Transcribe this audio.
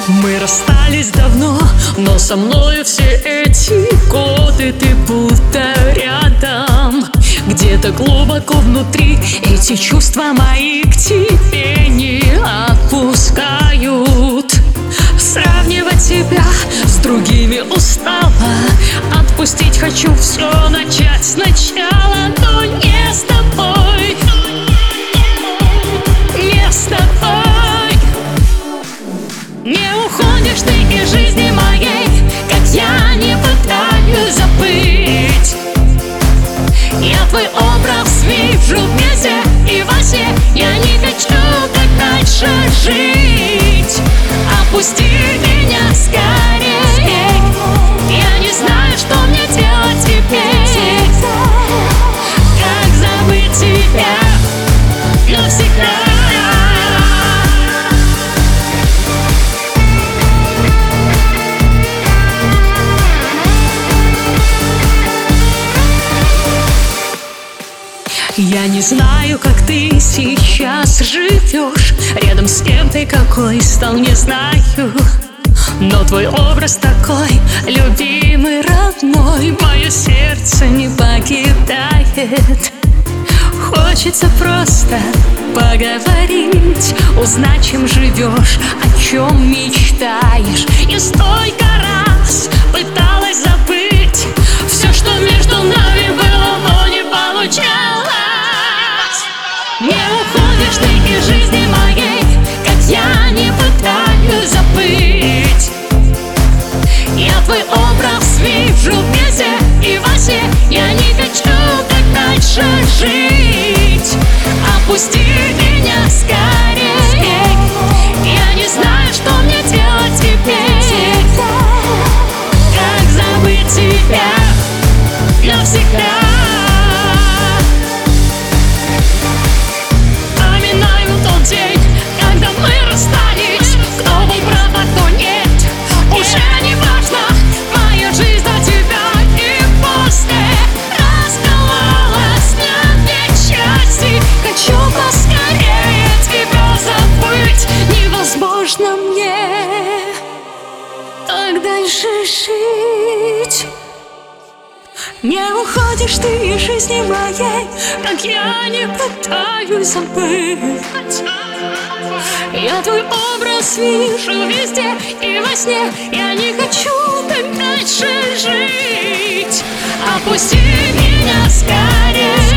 Мы расстались давно, но со мной все эти годы ты будто рядом. Где-то глубоко внутри эти чувства мои к тебе не отпускают. Сравнивать себя с другими устала, отпустить хочу все, начать сначала, но не с тобой, не с тобой. Не уходишь ты из жизни моей, как я не пытаюсь забыть. Я твой образ вижу вместе и во сне. Я не хочу так дальше жить. Отпусти меня скорее. Я не знаю, что мне делать теперь. Как забыть тебя навсегда. Я не знаю, как ты сейчас живешь, рядом с кем ты какой стал, не знаю. Но твой образ такой любимый, родной, мое сердце не покидает. Хочется просто поговорить, узнать, чем живешь, о чем мечтаешь. Я столько раз пыталась забыть все, что между нами было, но не получалось. Не уходишь ты из жизни моей, как я не пытаюсь забыть. Я твой образ вижу вместе и во сне. Я не хочу так дальше жить. Отпусти меня скорее. Я не знаю, что мне делать теперь. Как забыть тебя навсегда. Невозможно мне так дальше жить. Не уходишь ты из жизни моей, как я не пытаюсь забыть. Я твой образ вижу везде и во сне. Я не хочу так дальше жить. Отпусти меня скорее.